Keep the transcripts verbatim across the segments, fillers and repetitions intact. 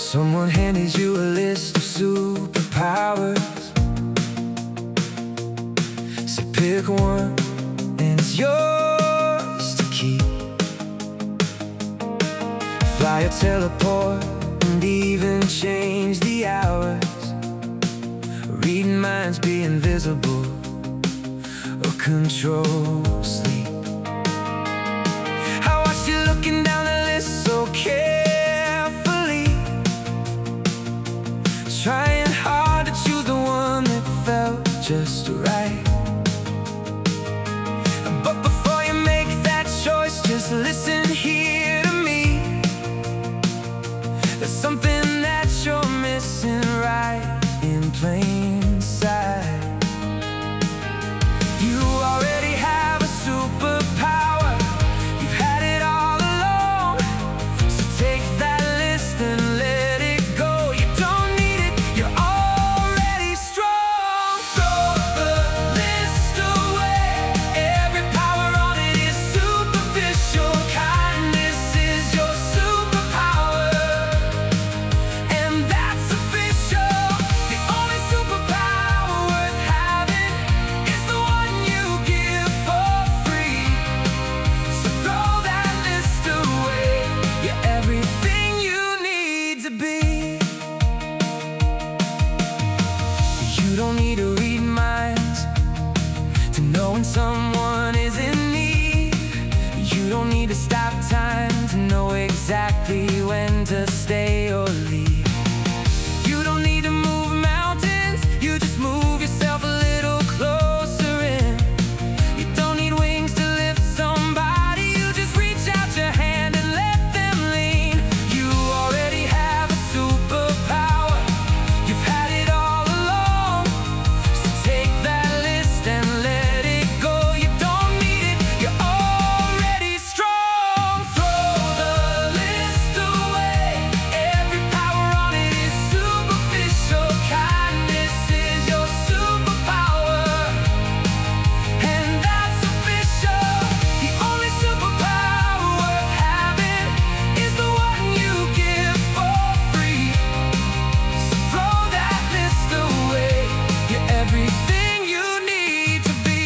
Someone handed you a list of superpowers. So pick one and it's yours to keep. Fly or teleport and even change the hours. Reading minds, be invisible, or control sleep. I watched you looking down the list so carefully, trying hard to choose the one that felt just right. But before you make that choice, just listen here to me. There's something that you're missing right in plain sight. You already have a superpower. You've had it all along. So take that list and let it go. You don't need it, you're already strong. Throw the list away. Every power on it is superficial. Kindness is your superpower, and that's official. The only superpower worth having is the one you give for free. So throw that list away. You're everything you need to be. You don't need to read minds to know when someone is in need. You don't need to stop time to know exactly when to stay or leave. You don't need to move mountains, you just move yourself a little closer in. You don't need wings to lift somebody, you just reach out your hand and let them lean. You already have a superpower. You've had it all along. So take that list and let it go. You don't need it, you're already strong. Throw the list away. Every power on it is superficial. Kindness is your superpower, and that's official. The only superpower worth having is the one you give for free. So throw that list away. You're everything you need to be.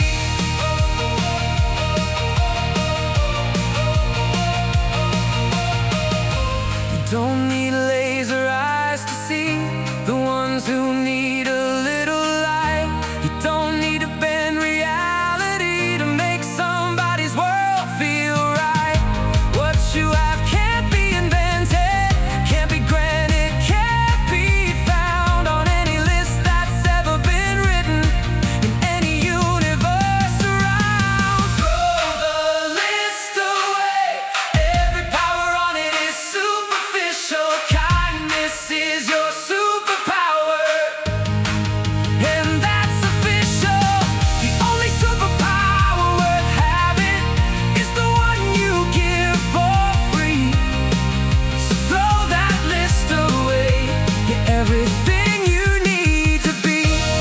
You don't need laser eyes to see the ones who need a little light. You don't need to bend reality to make somebody's world feel right. What you have can't be invented, can't be granted, can't be found on any list that's ever been written in any universe around. Throw the list away. Every power on it is superficial. Kindness is your superpower, and that's official. The only superpower worth having is the one you give for free. So throw that list away. You're everything you need to be.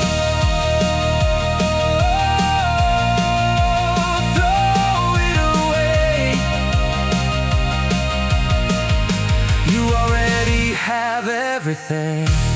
Throw it away. You already have everything.